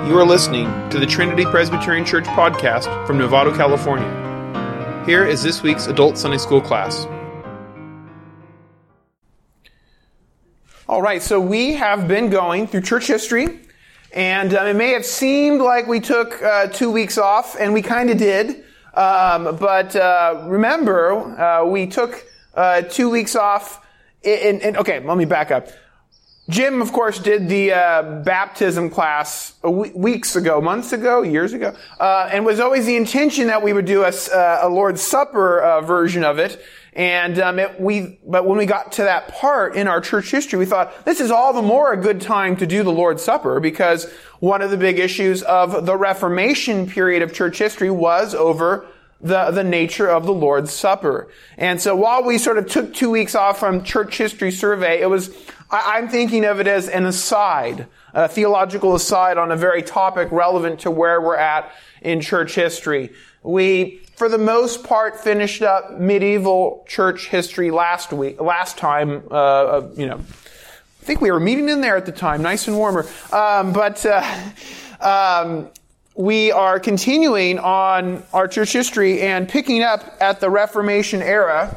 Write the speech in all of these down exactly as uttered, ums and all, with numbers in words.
You are listening to the Trinity Presbyterian Church podcast from Novato, California. Here is this week's Adult Sunday School class. All right, so we have been going through church history, and um, it may have seemed like we took uh, two weeks off, and we kind of did. Um, but uh, remember, uh, we took uh, two weeks off. In, in, okay, let me back up. Jim, of course, did the uh, baptism class a w- weeks ago, months ago, years ago, uh, and was always the intention that we would do a, uh, a Lord's Supper uh, version of it. And um, it, we, but when we got to that part in our church history, we thought this is all the more a good time to do the Lord's Supper, because one of the big issues of the Reformation period of church history was over the the nature of the Lord's Supper. And so while we sort of took two weeks off from church history survey, it was, I, I'm thinking of it as an aside, a theological aside on a very topic relevant to where we're at in church history. We, for the most part, finished up medieval church history last week, last time, uh, uh you know, I think we were meeting in there at the time, nice and warmer. Um, but, uh, um, we are continuing on our church history and picking up at the Reformation era.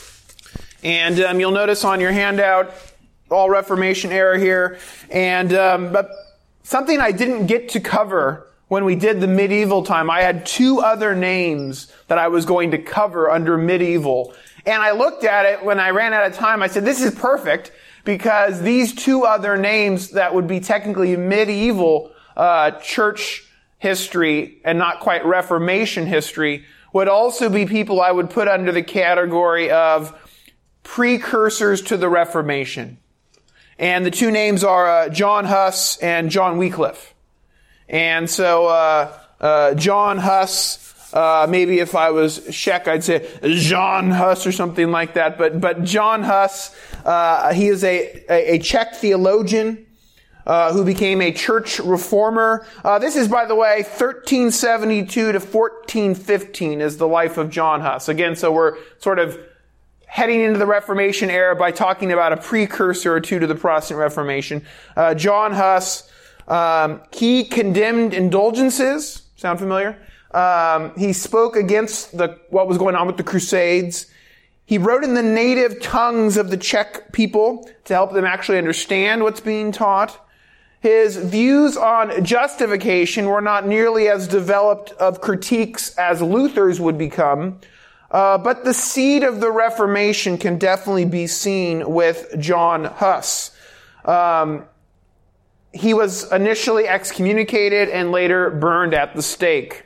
And um, you'll notice on your handout, all Reformation era here. And um, but something I didn't get to cover when we did the medieval time, I had two other names that I was going to cover under medieval. And I looked at it when I ran out of time. I said, this is perfect, because these two other names that would be technically medieval uh, church history and not quite Reformation history would also be people I would put under the category of precursors to the Reformation. And the two names are uh, John Huss and John Wycliffe. And so uh, uh, John Huss, uh, maybe if I was Czech, I'd say John Huss or something like that. But but John Huss, uh, he is a, a, a Czech theologian Uh, who became a church reformer. Uh, this is, by the way, thirteen seventy-two to fourteen fifteen is the life of John Huss. Again, so we're sort of heading into the Reformation era by talking about a precursor or two to the Protestant Reformation. Uh, John Huss, um, he condemned indulgences. Sound familiar? Um, he spoke against the what was going on with the Crusades. He wrote in the native tongues of the Czech people to help them actually understand what's being taught. His views on justification were not nearly as developed of critiques as Luther's would become, uh, but the seed of the Reformation can definitely be seen with John Huss. Um, he was initially excommunicated and later burned at the stake.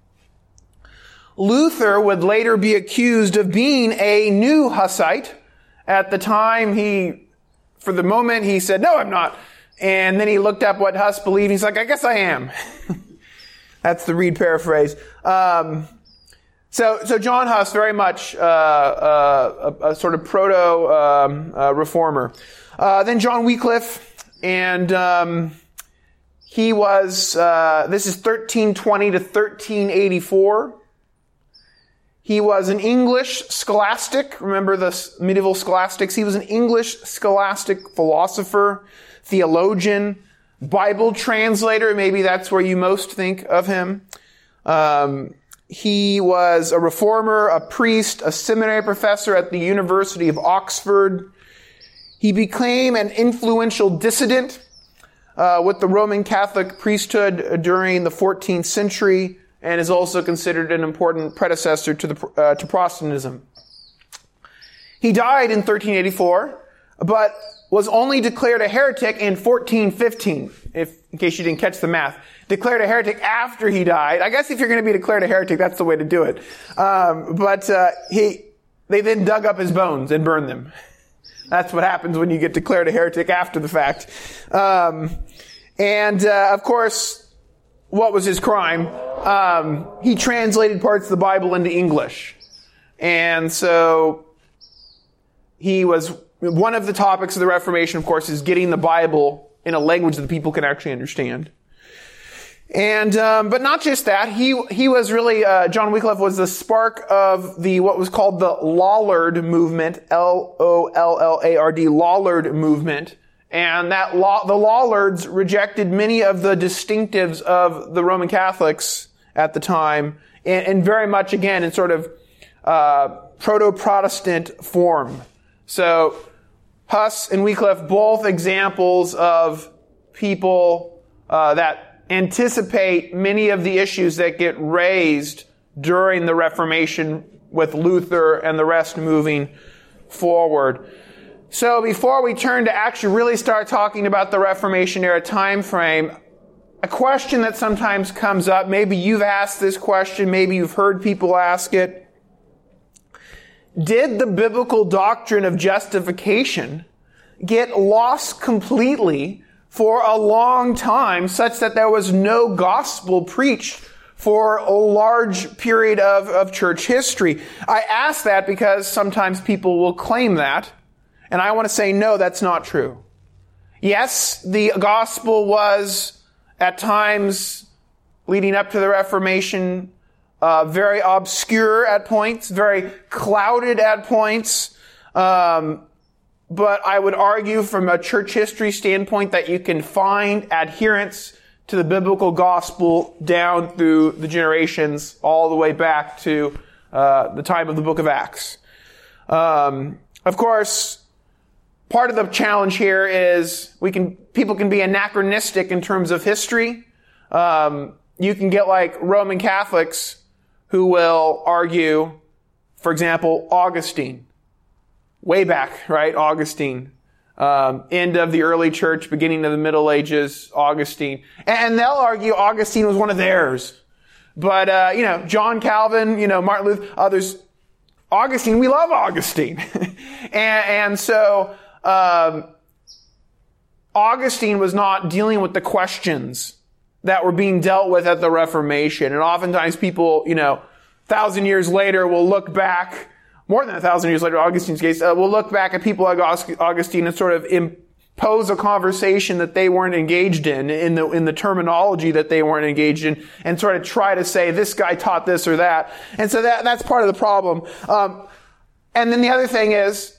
Luther would later be accused of being a new Hussite. At the time, he, for the moment, he said, "No, I'm not." And then he looked up what Huss believed. He's like, I guess I am. That's the Reed paraphrase. Um, so, so John Huss, very much uh, uh, a, a sort of proto-reformer. Um, uh, uh, then John Wycliffe, and um, he was, uh, this is thirteen twenty to thirteen eighty-four. He was an English scholastic. Remember the medieval scholastics? He was an English scholastic philosopher, theologian, Bible translator. Maybe that's where you most think of him. Um, he was a reformer, a priest, a seminary professor at the University of Oxford. He became an influential dissident uh, with the Roman Catholic priesthood during the fourteenth century, and is also considered an important predecessor to the uh, to Protestantism. He died in thirteen eighty-four, but was only declared a heretic in fourteen fifteen, if, in case you didn't catch the math. Declared a heretic after he died. I guess if you're going to be declared a heretic, that's the way to do it. Um, but uh, he, they then dug up his bones and burned them. That's what happens when you get declared a heretic after the fact. Um, and uh, of course, what was his crime? Um, he translated parts of the Bible into English. And so he was, one of the topics of the Reformation, of course, is getting the Bible in a language that people can actually understand. And, um, but not just that, he, he was really, uh, John Wycliffe was the spark of the, what was called the Lollard movement, L O L L A R D, Lollard movement. And that law, the Lollards rejected many of the distinctives of the Roman Catholics at the time, and, and very much, again, in sort of uh, proto-Protestant form. So Huss and Wycliffe, both examples of people uh, that anticipate many of the issues that get raised during the Reformation, with Luther and the rest moving forward. So before we turn to actually really start talking about the Reformation era time frame, a question that sometimes comes up, maybe you've asked this question, maybe you've heard people ask it. Did the biblical doctrine of justification get lost completely for a long time, such that there was no gospel preached for a large period of, of church history? I ask that because sometimes people will claim that, and I want to say, no, that's not true. Yes, the gospel was, at times leading up to the Reformation, uh, very obscure at points, very clouded at points, um, but I would argue from a church history standpoint that you can find adherence to the biblical gospel down through the generations, all the way back to uh, the time of the book of Acts. Um, of course, part of the challenge here is we can people can be anachronistic in terms of history. Um, you can get like Roman Catholics who will argue, for example, Augustine. Way back, right? Augustine. Um, end of the early church, beginning of the Middle Ages, Augustine. And they'll argue Augustine was one of theirs. But, uh, you know, John Calvin, you know, Martin Luther, others, Augustine, we love Augustine. and, and so, um, Augustine was not dealing with the questions that were being dealt with at the Reformation. And oftentimes people, you know, a thousand years later will look back, more than a thousand years later, Augustine's case, uh, we'll look back at people like Augustine and sort of impose a conversation that they weren't engaged in, in the, in the terminology that they weren't engaged in, and sort of try to say, this guy taught this or that. And so that, that's part of the problem. Um, and then the other thing is,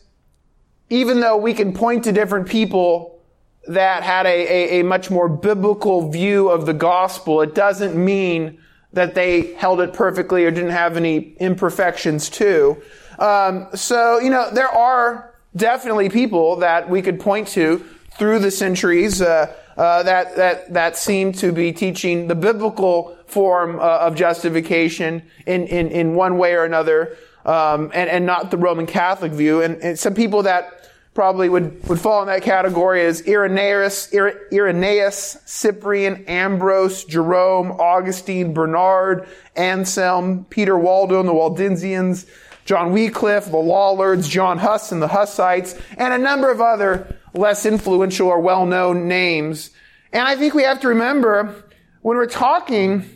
even though we can point to different people that had a, a, a much more biblical view of the gospel, it doesn't mean that they held it perfectly or didn't have any imperfections too. Um, so, you know, there are definitely people that we could point to through the centuries, uh, uh, that, that, that seem to be teaching the biblical form uh, of justification in, in, in one way or another, um, and, and not the Roman Catholic view. And, and some people that probably would, would fall in that category is Irenaeus, Irenaeus, Cyprian, Ambrose, Jerome, Augustine, Bernard, Anselm, Peter Waldo and the Waldensians, John Wycliffe, the Lollards, John Huss and the Hussites, and a number of other less influential or well-known names. And I think we have to remember, when we're talking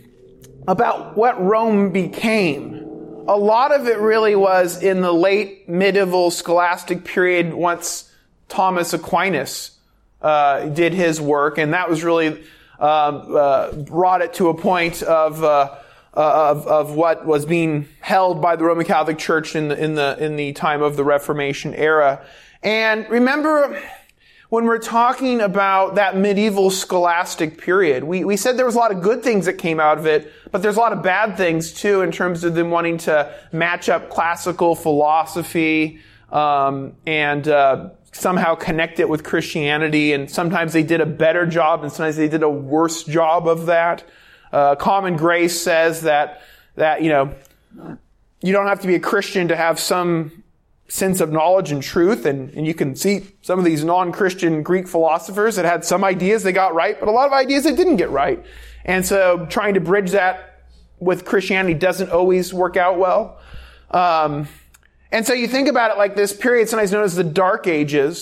about what Rome became, a lot of it really was in the late medieval scholastic period once Thomas Aquinas uh, did his work, and that was really um, uh, brought it to a point of uh, Uh, of, of what was being held by the Roman Catholic Church in the, in the, in the time of the Reformation era. And remember, when we're talking about that medieval scholastic period, we, we said there was a lot of good things that came out of it, but there's a lot of bad things too, in terms of them wanting to match up classical philosophy, um, and, uh, somehow connect it with Christianity. And sometimes they did a better job, and sometimes they did a worse job of that. Uh, Common Grace says that, that, you know, you don't have to be a Christian to have some sense of knowledge and truth. And, and you can see some of these non-Christian Greek philosophers that had some ideas they got right, but a lot of ideas they didn't get right. And so trying to bridge that with Christianity doesn't always work out well. Um, and so you think about it like this period, sometimes known as the Dark Ages,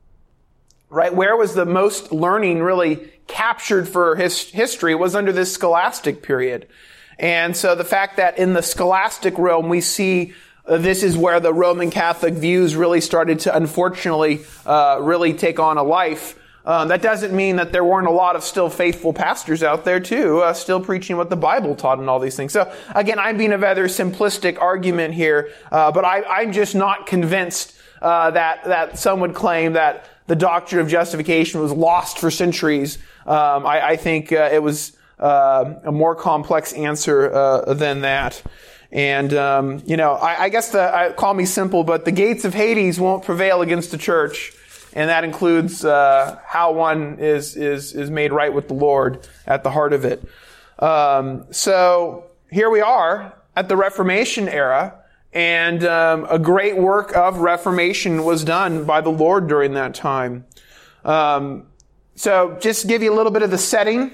right? Where was the most learning really captured for his history was under this scholastic period. And so the fact that in the scholastic realm we see uh, this is where the Roman Catholic views really started to, unfortunately, uh, really take on a life. Um, that doesn't mean that there weren't a lot of still faithful pastors out there too, uh, still preaching what the Bible taught and all these things. So again, I'm being a rather simplistic argument here, uh, but I, I'm just not convinced uh, that that some would claim that the doctrine of justification was lost for centuries. Um, I, I think uh, it was uh, a more complex answer uh, than that. And, um, you know, I, I guess the, I, call me simple, but the gates of Hades won't prevail against the church. And that includes uh, how one is, is, is made right with the Lord at the heart of it. Um, so here we are at the Reformation era, and um, a great work of reformation was done by the Lord during that time. Um, so just to give you a little bit of the setting,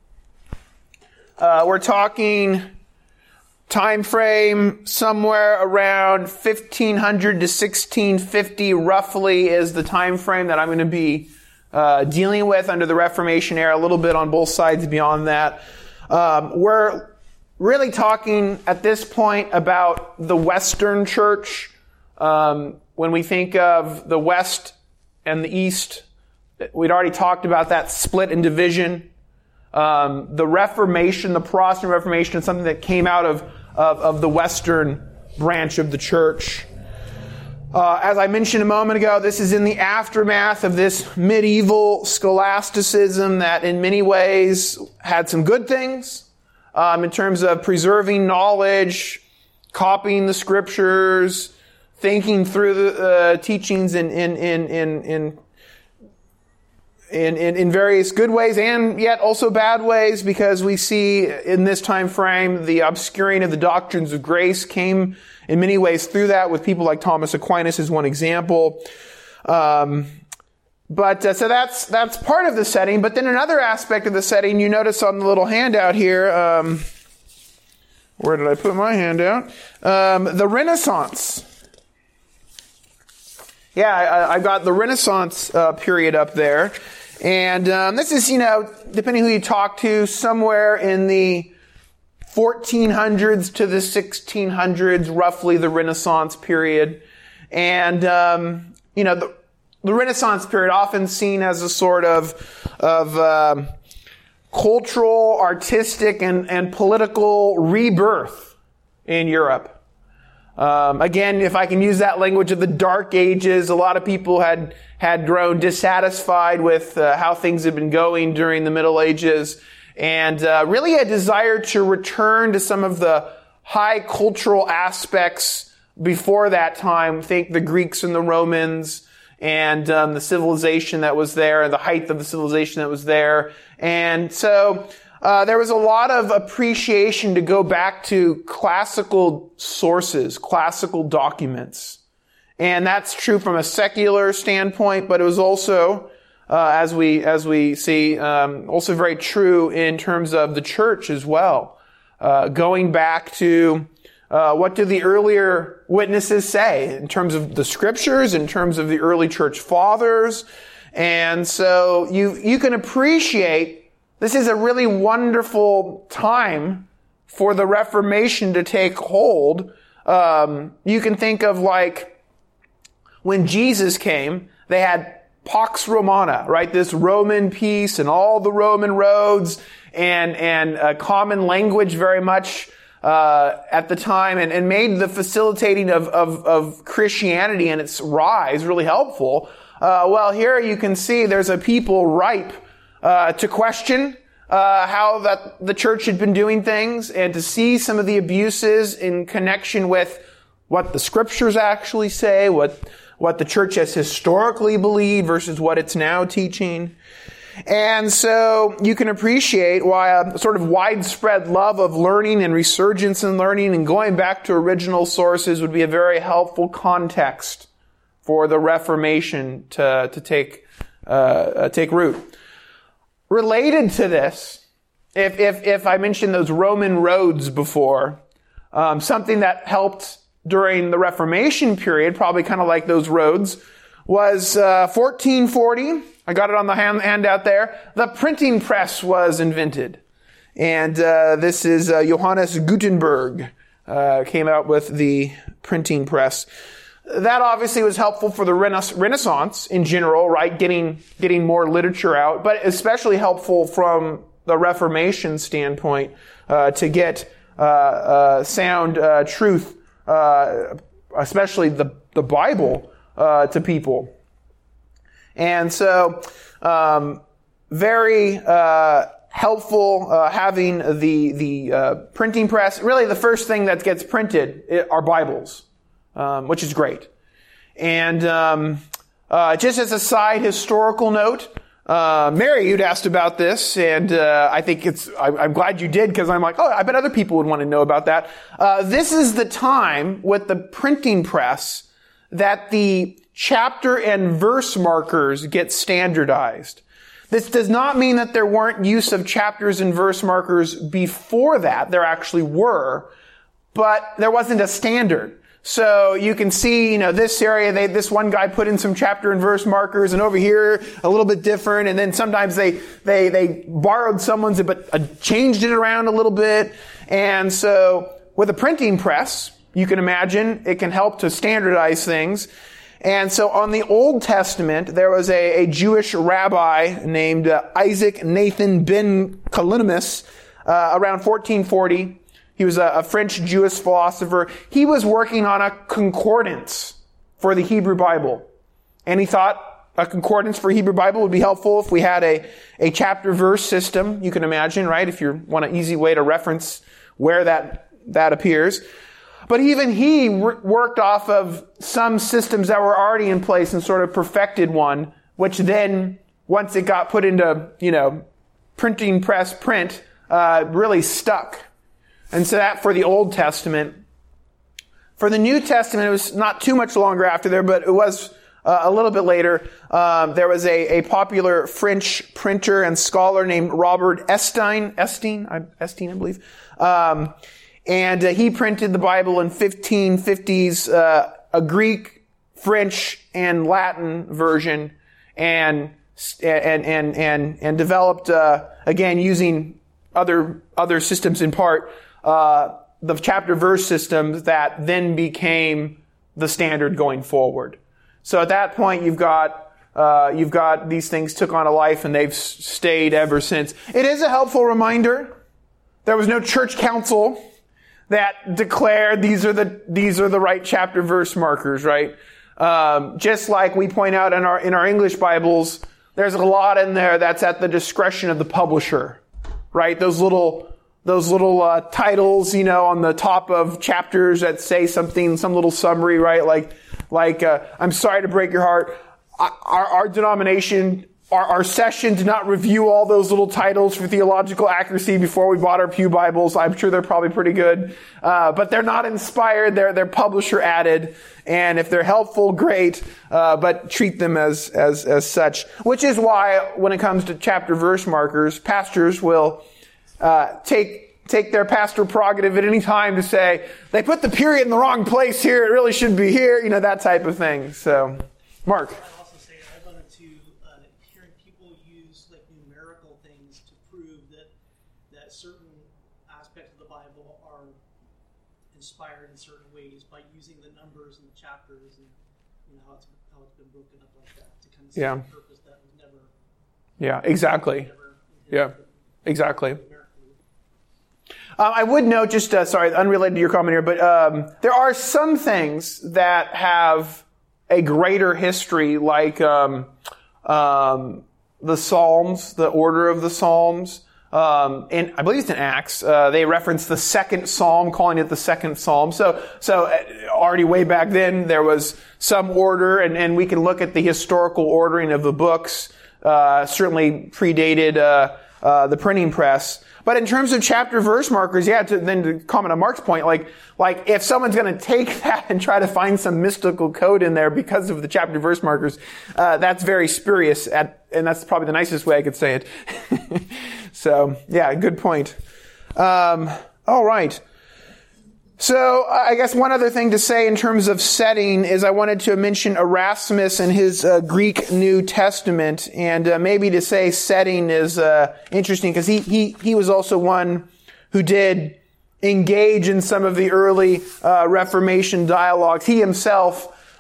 uh, we're talking time frame somewhere around fifteen hundred to sixteen fifty, roughly, is the time frame that I'm going to be uh, dealing with under the Reformation era. A little bit on both sides beyond that. Um, we're really talking at this point about the Western Church. Um, when we think of the West and the East, we'd already talked about that split and division. Um, the Reformation, the Protestant Reformation, is something that came out of Of, of the Western branch of the church. Uh, as I mentioned a moment ago, this is in the aftermath of this medieval scholasticism that in many ways had some good things um, in terms of preserving knowledge, copying the scriptures, thinking through the uh, teachings in in in in in In, in, in various good ways and yet also bad ways, because we see in this time frame the obscuring of the doctrines of grace came in many ways through that, with people like Thomas Aquinas as one example. Um, but uh, so that's that's part of the setting. But then another aspect of the setting, you notice on the little handout here. Um, where did I put my handout? Um, the Renaissance. Yeah, I, I got the Renaissance uh, period up there. And um, this is, you know, depending who you talk to, somewhere in the fourteen hundreds to the sixteen hundreds, roughly the Renaissance period. And, um, you know, the, the Renaissance period often seen as a sort of, of um, cultural, artistic, and, and political rebirth in Europe. Um, again, if I can use that language of the Dark Ages, a lot of people had had grown dissatisfied with uh, how things had been going during the Middle Ages, and uh, really a desire to return to some of the high cultural aspects before that time. Think the Greeks and the Romans, and um, the civilization that was there, and the height of the civilization that was there. And so Uh, there was a lot of appreciation to go back to classical sources, classical documents. And that's true from a secular standpoint, but it was also, uh, as we, as we see, um, also very true in terms of the church as well. Uh, going back to, uh, what do the earlier witnesses say in terms of the scriptures, in terms of the early church fathers. And so you, you can appreciate this is a really wonderful time for the Reformation to take hold. Um, you can think of like when Jesus came, they had Pax Romana, right? This Roman peace and all the Roman roads and and a common language very much uh, at the time, and, and made the facilitating of, of, of Christianity and its rise really helpful. Uh, well, here you can see there's a people ripe Uh, to question uh, how that the church had been doing things, and to see some of the abuses in connection with what the scriptures actually say, what what the church has historically believed versus what it's now teaching. And so you can appreciate why a sort of widespread love of learning and resurgence in learning and going back to original sources would be a very helpful context for the Reformation to to take uh, take root. Related to this, if, if, if I mentioned those Roman roads before, um, something that helped during the Reformation period, probably kind of like those roads, was uh, fourteen forty. I got it on the hand, handout there. The printing press was invented. And uh, this is uh, Johannes Gutenberg uh, came out with the printing press. That obviously was helpful for the Renaissance in general, right? Getting, getting more literature out, but especially helpful from the Reformation standpoint, uh, to get, uh, uh, sound, uh, truth, uh, especially the, the Bible, uh, to people. And so, um, very uh, helpful uh, having the the uh, printing press. Really, the first thing that gets printed are Bibles, um, which is great. And um, uh, just as a side historical note, uh, Mary, you'd asked about this, and uh, I think it's. I, I'm glad you did, because I'm like, oh, I bet other people would want to know about that. Uh, this is the time with the printing press that the chapter and verse markers get standardized. This does not mean that there weren't use of chapters and verse markers before that. There actually were, but there wasn't a standard. So you can see, you know, this area, they, this one guy put in some chapter and verse markers, and over here a little bit different. And then sometimes they they they borrowed someone's but uh, changed it around a little bit. And so with a printing press, you can imagine it can help to standardize things. And so on the Old Testament, there was a, a Jewish rabbi named uh, Isaac Nathan ben Callimaeus uh, around fourteen forty. He was a, a French Jewish philosopher. He was working on a concordance for the Hebrew Bible. And he thought a concordance for Hebrew Bible would be helpful if we had a, a chapter-verse system. You can imagine, right, if you want an easy way to reference where that, that appears. But even he worked off of some systems that were already in place and sort of perfected one, which then, once it got put into, you know, printing press print, uh, really stuck. And so that for the Old Testament. For the New Testament, it was not too much longer after there, but it was uh, a little bit later. Um, there was a, a popular French printer and scholar named Robert Estienne, Estienne, I, Estienne, I believe. Um, And uh, he printed the Bible in fifteen fifties, uh, a Greek, French, and Latin version, and and and and and developed uh, again using other other systems in part uh, the chapter verse systems that then became the standard going forward. So at that point, you've got uh, you've got these things took on a life, and they've stayed ever since. It is a helpful reminder. There was no church council that declared these are the these are the right chapter verse markers, right? Um, just like we point out in our in our English Bibles, there's a lot in there that's at the discretion of the publisher, right? Those little those little uh, titles, you know, on the top of chapters that say something, some little summary, right? Like like uh, I'm sorry to break your heart. Our, our denomination. Our, our session did not review all those little titles for theological accuracy before we bought our Pew Bibles. I'm sure they're probably pretty good. Uh, but they're not inspired. They're, they're publisher added. And if they're helpful, great. Uh, but treat them as, as, as such. Which is why when it comes to chapter verse markers, pastors will, uh, take, take their pastor prerogative at any time to say, they put the period in the wrong place here. It really should be here. You know, that type of thing. So, Mark. Inspired in certain ways by using the numbers and the chapters and you know how it's how it's been broken up like that to kind of serve yeah. a purpose that was never. Yeah, exactly. Never yeah, exactly. Um, I would note, just uh, sorry, unrelated to your comment here, but um, there are some things that have a greater history, like um, um, the Psalms, the order of the Psalms. Um, and I believe it's in Acts, uh, they reference the second psalm, calling it the second psalm. So, so already way back then, there was some order, and, and we can look at the historical ordering of the books, uh, certainly predated, uh, uh, the printing press. But in terms of chapter verse markers, yeah, to, then to comment on Mark's point, like, like if someone's going to take that and try to find some mystical code in there because of the chapter verse markers, uh, that's very spurious at, and that's probably the nicest way I could say it. So, yeah, good point. Um, all right. So, I guess one other thing to say in terms of setting is I wanted to mention Erasmus and his uh, Greek New Testament, and uh, maybe to say setting is uh, interesting because he, he, he was also one who did engage in some of the early uh, Reformation dialogues. He himself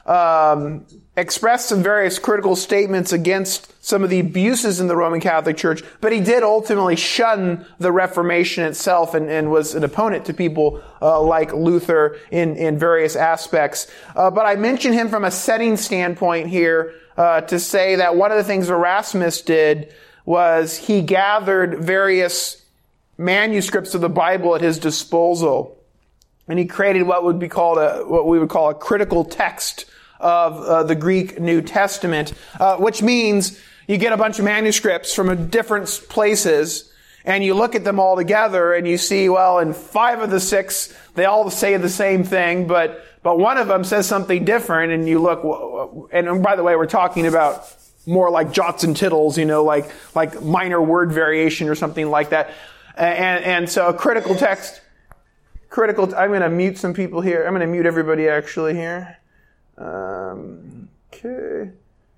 um, expressed some various critical statements against some of the abuses in the Roman Catholic Church, but he did ultimately shun the Reformation itself and, and was an opponent to people uh, like Luther in, in various aspects. Uh, but I mention him from a setting standpoint here uh, to say that one of the things Erasmus did was he gathered various manuscripts of the Bible at his disposal, and he created what would be called a what we would call a critical text of uh, the Greek New Testament, uh, which means you get a bunch of manuscripts from different places, and you look at them all together, and you see, well, in five of the six, they all say the same thing, but but one of them says something different, and you look, and by the way, we're talking about more like jots and tittles, you know, like like minor word variation or something like that. And and so a critical text, critical. I'm going to mute some people here. I'm going to mute everybody actually here. Um, okay.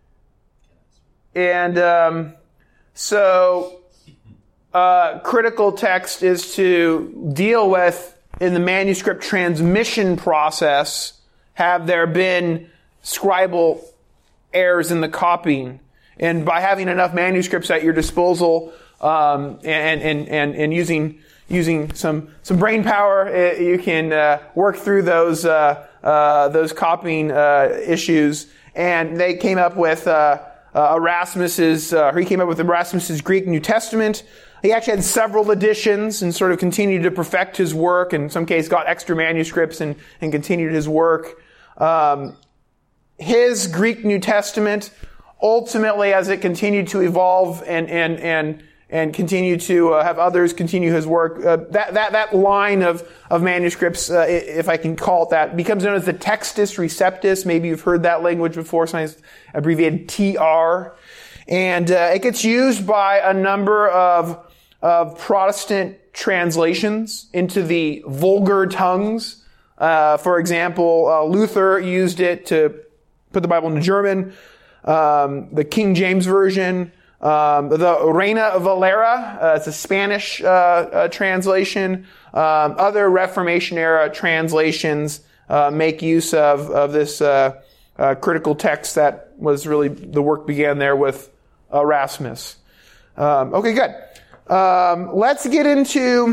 And um, so uh, critical text is to deal with, in the manuscript transmission process, have there been scribal errors in the copying. And by having enough manuscripts at your disposal, um, and, and, and, and using, using some, some brain power, uh, you can, uh, work through those, uh, uh, those copying, uh, issues. And they came up with, uh, uh Erasmus's, uh, he came up with Erasmus's Greek New Testament. He actually had several editions and sort of continued to perfect his work. In some cases, got extra manuscripts and, and continued his work. Um, His Greek New Testament, ultimately, as it continued to evolve and and and and continue to uh, have others continue his work, uh, that that that line of of manuscripts, uh, if I can call it that, becomes known as the Textus Receptus. Maybe you've heard that language before, sometimes abbreviated T R, and uh, it gets used by a number of of Protestant translations into the vulgar tongues. Uh, for example, uh, Luther used it to put the Bible into German, um, the King James Version, um, the Reina Valera, uh, it's a Spanish uh, uh, translation. Um, other Reformation era translations uh, make use of of this uh, uh, critical text that was really, the work began there with Erasmus. Um, okay, good. Um, let's get into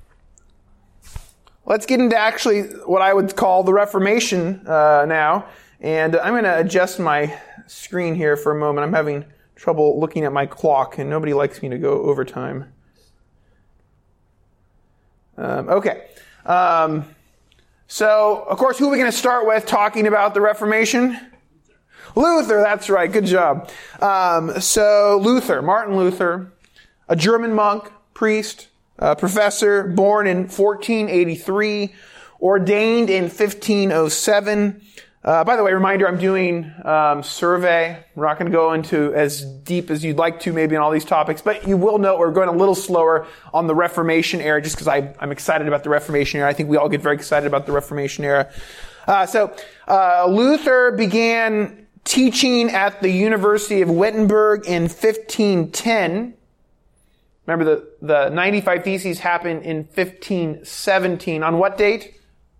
let's get into actually what I would call the Reformation uh, now. And I'm going to adjust my screen here for a moment. I'm having trouble looking at my clock, and nobody likes me to go overtime. Um, okay. Um, so, of course, who are we going to start with talking about the Reformation? Luther, that's right. Good job. Um, so, Luther, Martin Luther, a German monk, priest, uh, professor, born in fourteen eighty-three, ordained in fifteen oh seven. Uh, by the way, reminder, I'm doing um, survey. We're not going to go into as deep as you'd like to maybe on all these topics, but you will note we're going a little slower on the Reformation era just because I'm excited about the Reformation era. I think we all get very excited about the Reformation era. Uh, so uh, Luther began teaching at the University of Wittenberg in fifteen ten. Remember, the, the ninety-five Theses happened in fifteen seventeen. On what date?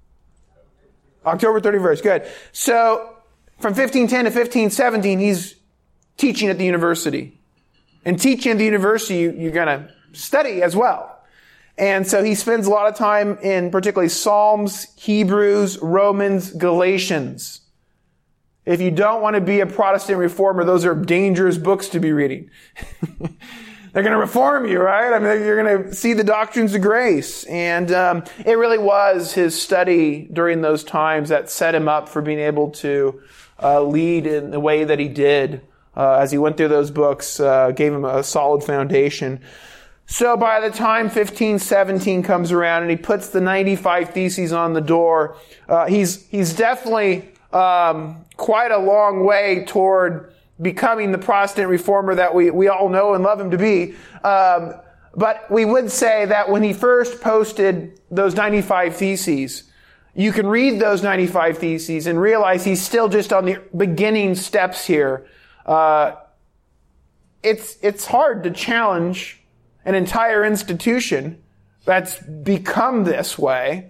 October thirty-first, good. So, from fifteen ten to fifteen seventeen, he's teaching at the university. And teaching at the university, you, you're going to study as well. And so he spends a lot of time in particularly Psalms, Hebrews, Romans, Galatians. If you don't want to be a Protestant reformer, those are dangerous books to be reading. They're going to reform you, right? I mean, you're going to see the doctrines of grace. And um, it really was his study during those times that set him up for being able to uh, lead in the way that he did uh, as he went through those books, uh, gave him a solid foundation. So by the time fifteen seventeen comes around and he puts the ninety-five Theses on the door, uh, he's he's definitely um, quite a long way toward becoming the Protestant reformer that we, we all know and love him to be. Um, but we would say that when he first posted those ninety-five Theses, you can read those ninety-five Theses and realize he's still just on the beginning steps here. Uh, it's, it's hard to challenge an entire institution that's become this way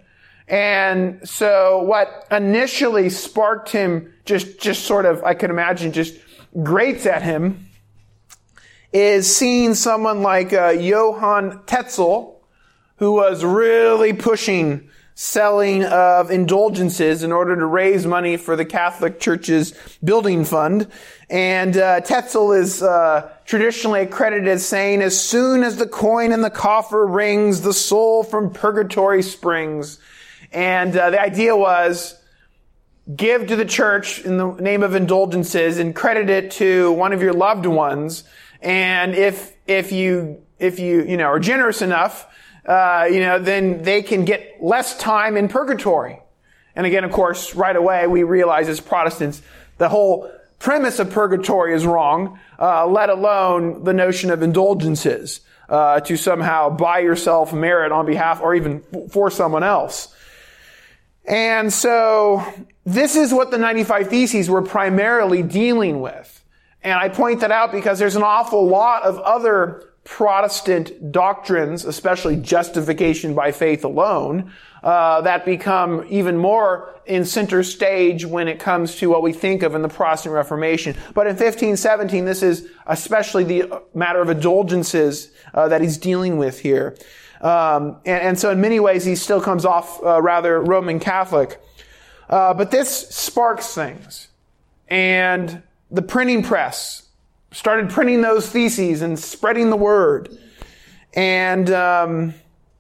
And so what initially sparked him, just, just sort of, I can imagine, just grates at him, is seeing someone like uh, Johann Tetzel, who was really pushing selling of indulgences in order to raise money for the Catholic Church's building fund. And uh, Tetzel is uh, traditionally accredited as saying, as soon as the coin in the coffer rings, the soul from purgatory springs. And uh, the idea was, give to the church in the name of indulgences and credit it to one of your loved ones. And if if you if you you know are generous enough, Uh, you know, then they can get less time in purgatory. And again, of course, right away, we realize as Protestants, the whole premise of purgatory is wrong, uh, let alone the notion of indulgences, uh, to somehow buy yourself merit on behalf or even for someone else. And so this is what the ninety-five Theses were primarily dealing with. And I point that out because there's an awful lot of other Protestant doctrines, especially justification by faith alone, uh, that become even more in center stage when it comes to what we think of in the Protestant Reformation. But in fifteen seventeen, this is especially the matter of indulgences uh, that he's dealing with here. Um, and, and so in many ways, he still comes off uh, rather Roman Catholic. Uh, but this sparks things. And the printing press started printing those theses and spreading the word. And um,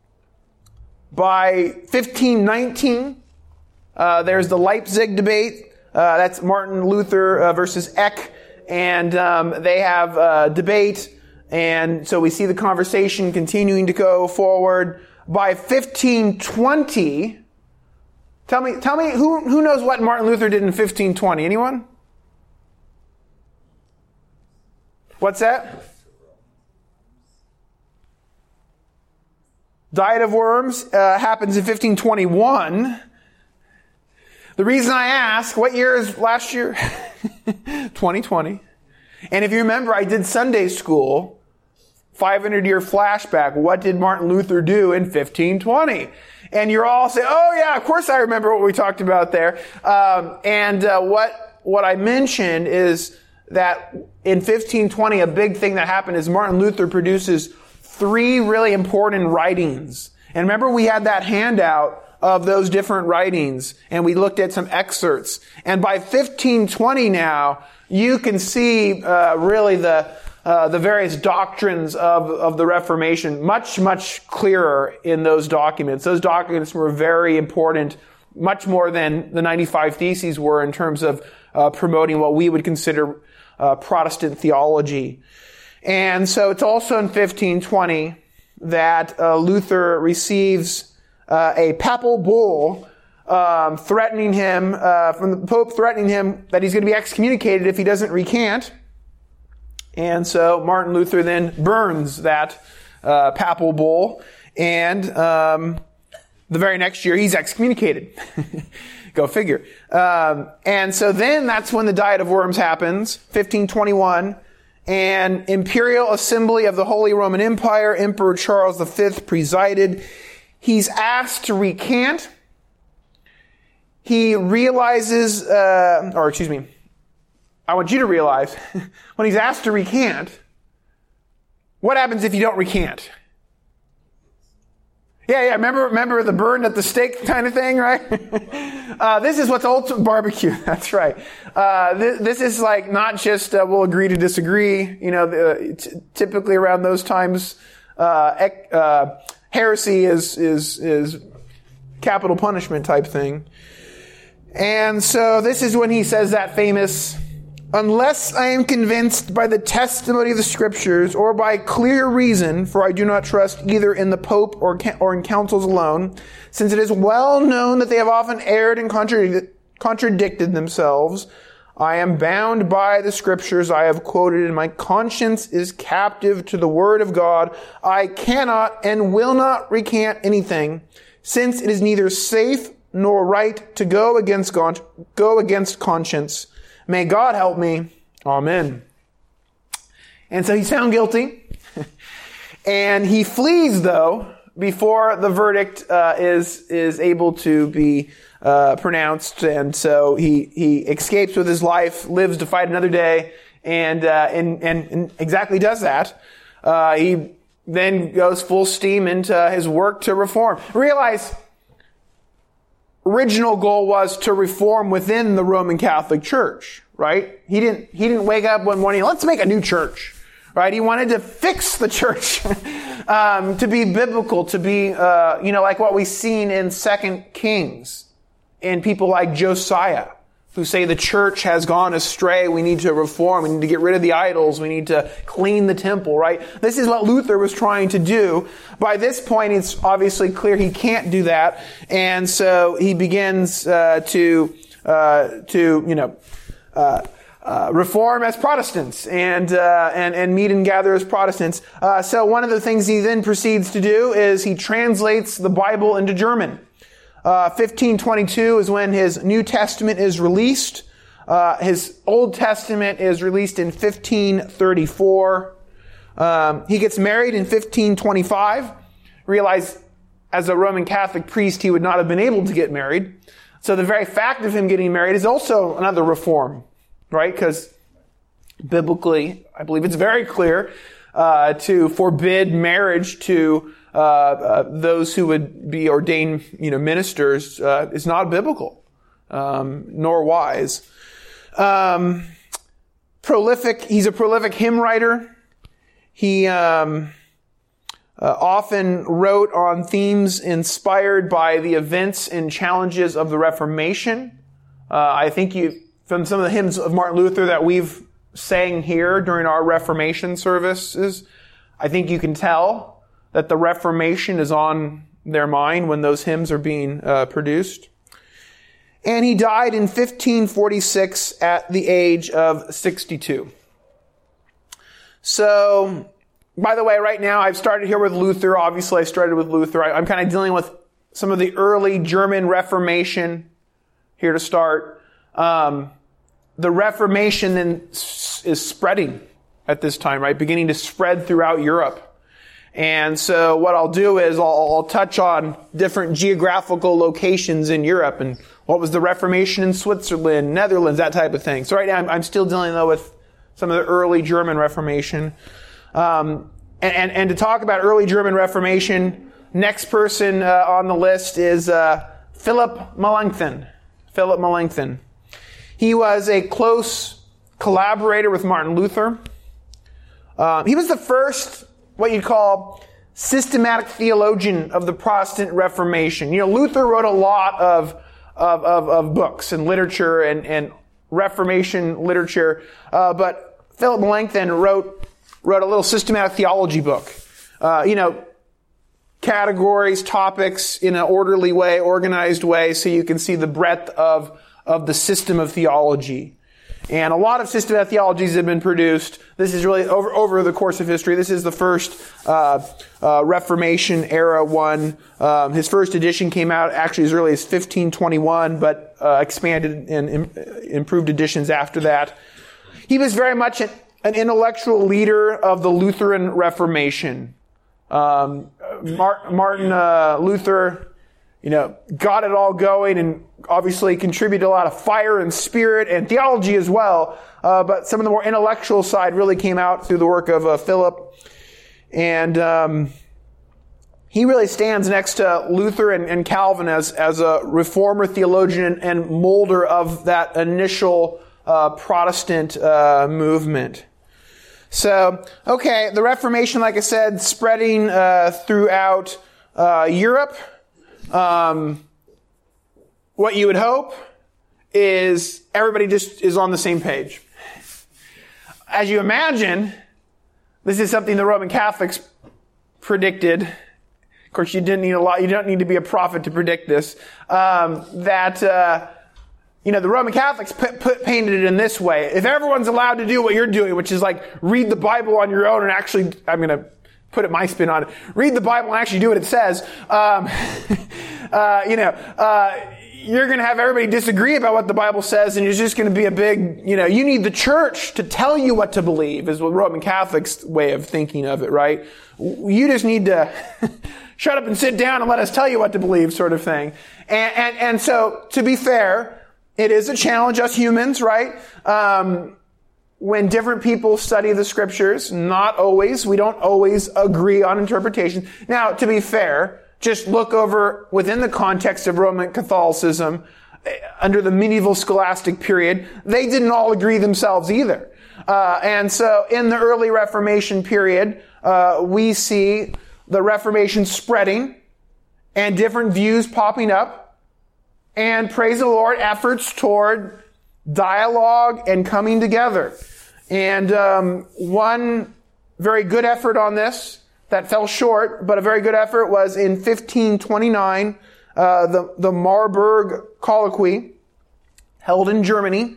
by fifteen nineteen, uh, there's the Leipzig debate. Uh, that's Martin Luther uh, versus Eck. And um, they have a debate. And so we see the conversation continuing to go forward. By fifteen twenty, tell me, tell me who, who knows what Martin Luther did in fifteen twenty? Anyone? What's that? Diet of Worms uh, happens in fifteen twenty-one. The reason I ask, what year is last year? twenty twenty. And if you remember, I did Sunday school, five hundred year flashback. What did Martin Luther do in fifteen twenty? And you're all saying, oh yeah, of course I remember what we talked about there. Um, and uh, what what I mentioned is that in fifteen twenty, a big thing that happened is Martin Luther produces three really important writings. And remember, we had that handout of those different writings, and we looked at some excerpts. And by fifteen twenty now, you can see uh, really the uh, the various doctrines of, of the Reformation much, much clearer in those documents. Those documents were very important, much more than the ninety-five Theses were in terms of uh, promoting what we would consider Uh, Protestant theology. And so it's also in fifteen twenty that uh, Luther receives uh, a papal bull um, threatening him, uh, from the Pope threatening him that he's going to be excommunicated if he doesn't recant. And so Martin Luther then burns that uh, papal bull, and um, the very next year he's excommunicated. Go figure. Um, and so then that's when the Diet of Worms happens, fifteen twenty-one, and Imperial Assembly of the Holy Roman Empire, Emperor Charles the Fifth presided. He's asked to recant. He realizes, uh, or excuse me, I want you to realize, when he's asked to recant, what happens if you don't recant? Yeah, yeah, remember, remember the burn at the stake kind of thing, right? uh, this is what's ultimate barbecue. That's right. Uh, this, this is like not just, uh, we'll agree to disagree. You know, the, t- typically around those times, uh, ec- uh, heresy is, is, is capital punishment type thing. And so this is when he says that famous, unless I am convinced by the testimony of the Scriptures or by clear reason, for I do not trust either in the Pope or or in councils alone, since it is well known that they have often erred and contradicted, contradicted themselves, I am bound by the Scriptures I have quoted, and my conscience is captive to the Word of God. I cannot and will not recant anything, since it is neither safe nor right to go against God, go against conscience. May God help me. Amen. And so he's found guilty. And he flees, though, before the verdict uh, is is able to be uh, pronounced, and so he he escapes with his life, lives to fight another day, and uh, and, and and exactly does that. Uh, he then goes full steam into his work to reform. Realize, original goal was to reform within the Roman Catholic Church, right? He didn't he didn't wake up one morning, let's make a new church. Right? He wanted to fix the church, um, to be biblical, to be, uh, you know, like what we've seen in Second Kings, in people like Josiah, who say the church has gone astray. We need to reform. We need to get rid of the idols. We need to clean the temple, right? This is what Luther was trying to do. By this point, it's obviously clear he can't do that. And so he begins, uh, to, uh, to, you know, uh, Uh, reform as Protestants and uh, and and meet and gather as Protestants. Uh, so one of the things he then proceeds to do is he translates the Bible into German. Uh, fifteen twenty-two is when his New Testament is released. Uh, his Old Testament is released in fifteen thirty-four. Um, he gets married in fifteen twenty-five. Realize, as a Roman Catholic priest, he would not have been able to get married. So the very fact of him getting married is also another reform. Right? Because biblically, I believe it's very clear uh, to forbid marriage to uh, uh, those who would be ordained, you know, ministers uh, is not biblical, um, nor wise. Um, prolific. He's a prolific hymn writer. He um, uh, often wrote on themes inspired by the events and challenges of the Reformation. Uh, I think you. From some of the hymns of Martin Luther that we've sang here during our Reformation services, I think you can tell that the Reformation is on their mind when those hymns are being uh, produced. And he died in fifteen forty-six at the age of sixty-two. So, by the way, right now I've started here with Luther. Obviously, I started with Luther. I, I'm kind of dealing with some of the early German Reformation here to start. Um, The Reformation then is spreading at this time, right? Beginning to spread throughout Europe. And so what I'll do is I'll, I'll touch on different geographical locations in Europe and what was the Reformation in Switzerland, Netherlands, that type of thing. So right now I'm, I'm still dealing though with some of the early German Reformation. Um, and, and, and to talk about early German Reformation, next person uh, on the list is uh, Philip Melanchthon. Philip Melanchthon. He was a close collaborator with Martin Luther. Um, he was the first, what you'd call, systematic theologian of the Protestant Reformation. You know, Luther wrote a lot of of, of, of books and literature and, and Reformation literature, uh, but Philip Melanchthon wrote wrote a little systematic theology book. Uh, you know, categories, topics in an orderly way, organized way, so you can see the breadth of of the system of theology. And a lot of systematic theologies have been produced. This is really, over over the course of history, this is the first uh, uh, Reformation era one. Um, his first edition came out actually as early as fifteen twenty-one, but uh, expanded and im- improved editions after that. He was very much an, an intellectual leader of the Lutheran Reformation. Um, Mar- Martin uh, Luther, you know, got it all going and obviously contributed a lot of fire and spirit and theology as well. Uh, but some of the more intellectual side really came out through the work of uh, Philip. And um, he really stands next to Luther and, and Calvin as, as a reformer, theologian, and, and molder of that initial uh, Protestant uh, movement. So, okay, the Reformation, like I said, spreading uh, throughout uh, Europe. Um, what you would hope is everybody just is on the same page. As you imagine, this is something the Roman Catholics predicted. Of course, you didn't need a lot. You don't need to be a prophet to predict this. Um, that uh, you know, the Roman Catholics put, put, painted it in this way: if everyone's allowed to do what you're doing, which is like read the Bible on your own and actually, I'm going to put it my spin on it. Read the Bible and actually do what it says. Um, uh, you know, uh, you're going to have everybody disagree about what the Bible says, and it's just going to be a big, you know, you need the church to tell you what to believe, is what Roman Catholics' way of thinking of it, right? You just need to shut up and sit down and let us tell you what to believe, sort of thing. And, and, and so, to be fair, it is a challenge, us humans, right? Um, when different people study the scriptures, not always, we don't always agree on interpretation. Now, to be fair, just look over within the context of Roman Catholicism, under the medieval scholastic period, they didn't all agree themselves either. Uh, and so in the early Reformation period, uh, we see the Reformation spreading and different views popping up, and praise the Lord, efforts toward dialogue and coming together. And um, one very good effort on this that fell short, but a very good effort, was in fifteen twenty-nine, uh, the, the Marburg Colloquy, held in Germany,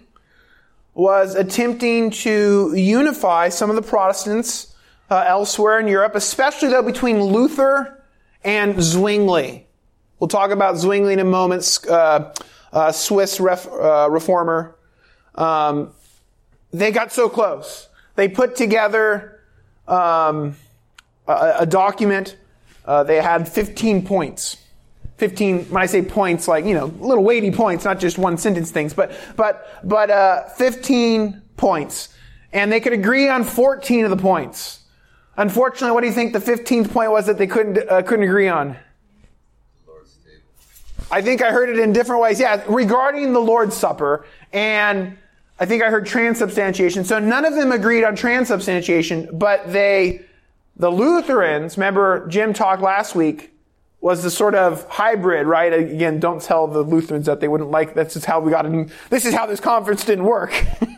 was attempting to unify some of the Protestants uh, elsewhere in Europe, especially though between Luther and Zwingli. We'll talk about Zwingli in a moment, uh, uh, Swiss ref, uh, reformer. Um, they got so close. They put together um, a, a document. Uh, they had fifteen points. fifteen, when I say points, like, you know, little weighty points, not just one sentence things, but, but, but, uh, fifteen points. And they could agree on fourteen of the points. Unfortunately, what do you think the fifteenth point was that they couldn't, uh, couldn't agree on? Lord's table. I think I heard it in different ways. Yeah, regarding the Lord's Supper, and I think I heard transubstantiation. So none of them agreed on transubstantiation, but they, the Lutherans, remember Jim talked last week, was the sort of hybrid, right? Again, don't tell the Lutherans that they wouldn't like, this is how we got in, this is how this conference didn't work.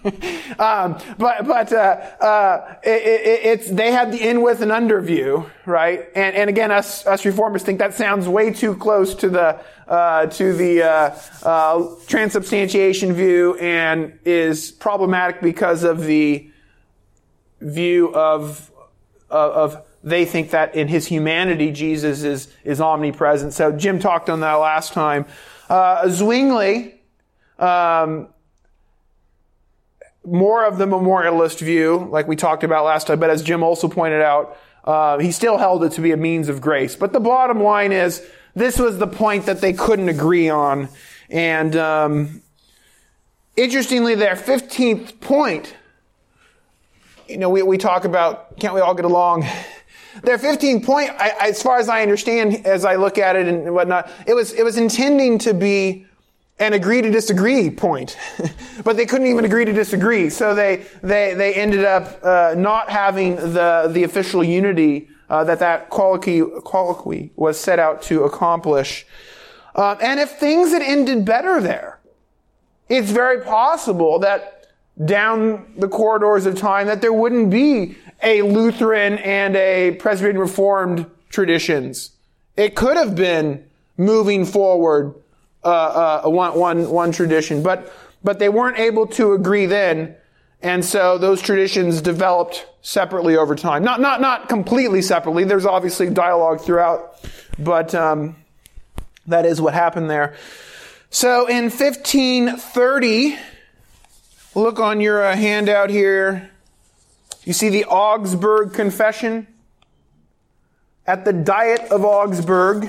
um, but, but, uh, uh, it, it, it's, they had the in with and under view, right? And, and again, us, us reformers think that sounds way too close to the, uh, to the, uh, uh, transubstantiation view, and is problematic because of the view of, of, of they think that in his humanity, Jesus is, is omnipresent. So Jim talked on that last time. Uh, Zwingli, um, more of the memorialist view, like we talked about last time, but as Jim also pointed out, uh, he still held it to be a means of grace. But the bottom line is, this was the point that they couldn't agree on. And, um, interestingly, their fifteenth point, you know, we, we talk about, can't we all get along? Their fifteenth point, I, as far as I understand, as I look at it and whatnot, it was, it was intending to be an agree to disagree point. But they couldn't even agree to disagree. So they, they, they ended up, uh, not having the, the official unity, uh, that that colloquy, colloquy was set out to accomplish. Um, and if things had ended better there, it's very possible that down the corridors of time that there wouldn't be a Lutheran and a Presbyterian Reformed traditions. It could have been moving forward uh, uh, one, one, one tradition, but but they weren't able to agree then, and so those traditions developed separately over time. Not not not completely separately. There's obviously dialogue throughout, but um, that is what happened there. So in fifteen thirty, look on your uh, handout here. You see the Augsburg Confession. At the Diet of Augsburg,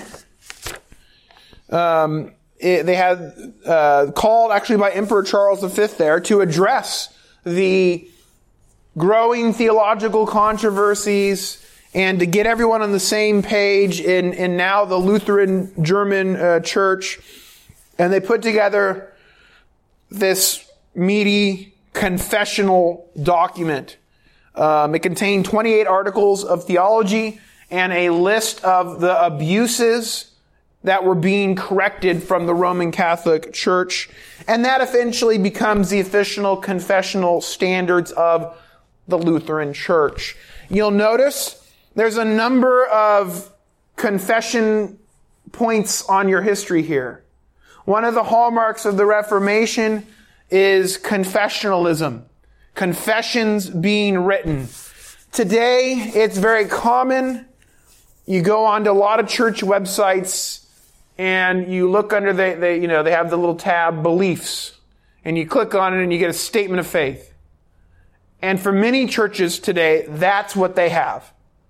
um, it, they had uh, called actually by Emperor Charles the Fifth there to address the growing theological controversies and to get everyone on the same page in, in now the Lutheran German uh, church. And they put together this meaty confessional document. Um, it contained twenty-eight articles of theology and a list of the abuses that were being corrected from the Roman Catholic Church. And that eventually becomes the official confessional standards of the Lutheran Church. You'll notice there's a number of confession points on your history here. One of the hallmarks of the Reformation is confessionalism. Confessions being written. Today, it's very common. You go onto a lot of church websites and you look under the, they, you know, they have the little tab, beliefs. And you click on it and you get a statement of faith. And for many churches today, that's what they have.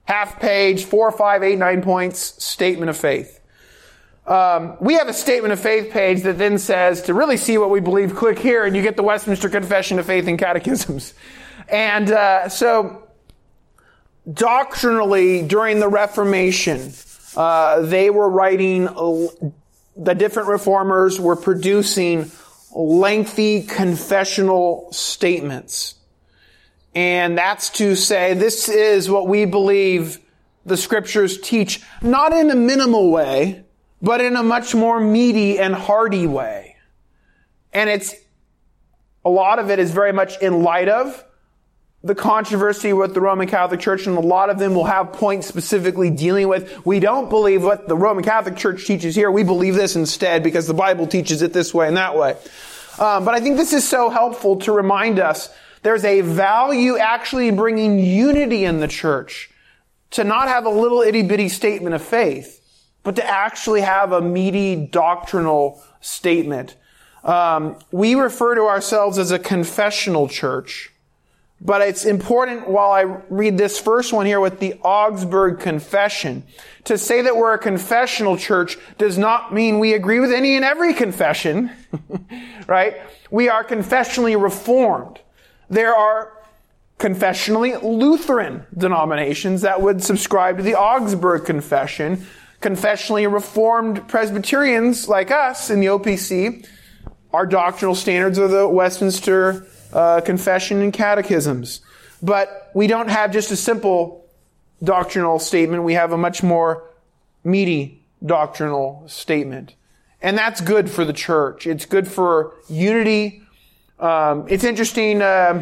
half page, four, five, eight, nine points, statement of faith. Um, we have a statement of faith page that then says, to really see what we believe, click here, and you get the Westminster Confession of Faith and Catechisms. And uh, so, doctrinally, during the Reformation, uh, they were writing, the different reformers were producing lengthy confessional statements. And that's to say, this is what we believe the Scriptures teach, not in a minimal way, but in a much more meaty and hearty way. And it's, a lot of it is very much in light of the controversy with the Roman Catholic Church, and a lot of them will have points specifically dealing with, we don't believe what the Roman Catholic Church teaches here, we believe this instead because the Bible teaches it this way and that way. Um, but I think this is so helpful to remind us there's a value actually bringing unity in the church, to not have a little itty-bitty statement of faith, but to actually have a meaty doctrinal statement. Um, we refer to ourselves as a confessional church, but it's important, while I read this first one here with the Augsburg Confession, to say that we're a confessional church does not mean we agree with any and every confession, right? We are confessionally reformed. There are confessionally Lutheran denominations that would subscribe to the Augsburg Confession. Confessionally Reformed Presbyterians like us in the O P C, our doctrinal standards are the Westminster uh, Confession and Catechisms. But we don't have just a simple doctrinal statement. We have a much more meaty doctrinal statement. And that's good for the church. It's good for unity. Um, it's interesting. Uh,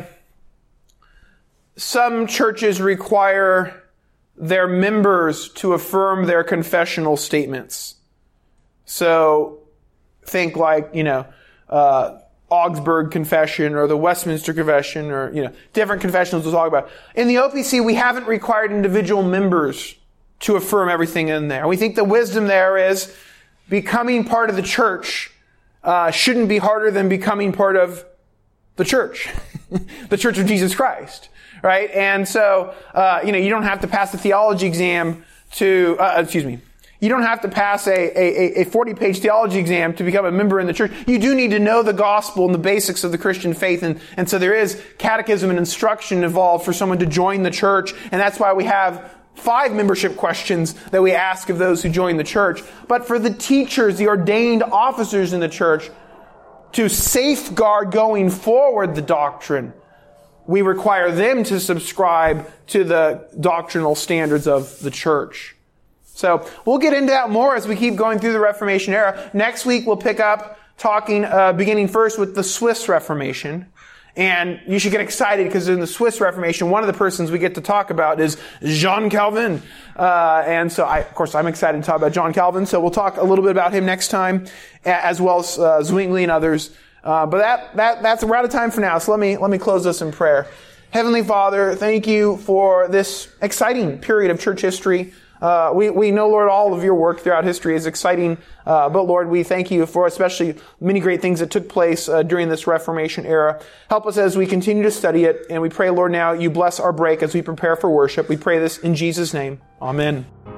some churches require their members to affirm their confessional statements. So think like, you know, uh, Augsburg Confession or the Westminster Confession, or, you know, different confessions we'll talk about. In the O P C, we haven't required individual members to affirm everything in there. We think the wisdom there is becoming part of the church uh, shouldn't be harder than becoming part of the church, the Church of Jesus Christ. Right? And so, uh, you know, you don't have to pass the theology exam to, uh, excuse me, you don't have to pass a, a, a forty-page theology exam to become a member in the church. You do need to know the gospel and the basics of the Christian faith. And, and so there is catechism and instruction involved for someone to join the church. And that's why we have five membership questions that we ask of those who join the church. But for the teachers, the ordained officers in the church, to safeguard going forward the doctrine, we require them to subscribe to the doctrinal standards of the church. So we'll get into that more as we keep going through the Reformation era. Next week we'll pick up talking, uh, beginning first with the Swiss Reformation. And you should get excited because in the Swiss Reformation, one of the persons we get to talk about is John Calvin. Uh, and so I, of course, I'm excited to talk about John Calvin. So we'll talk a little bit about him next time, as well as uh, Zwingli and others. Uh, but that, that, that's, we're out of time for now. So let me, let me close this in prayer. Heavenly Father, thank you for this exciting period of church history. Uh, we, we know, Lord, all of your work throughout history is exciting. Uh, but Lord, we thank you for especially many great things that took place, uh, during this Reformation era. Help us as we continue to study it. And we pray, Lord, now you bless our break as we prepare for worship. We pray this in Jesus' name. Amen.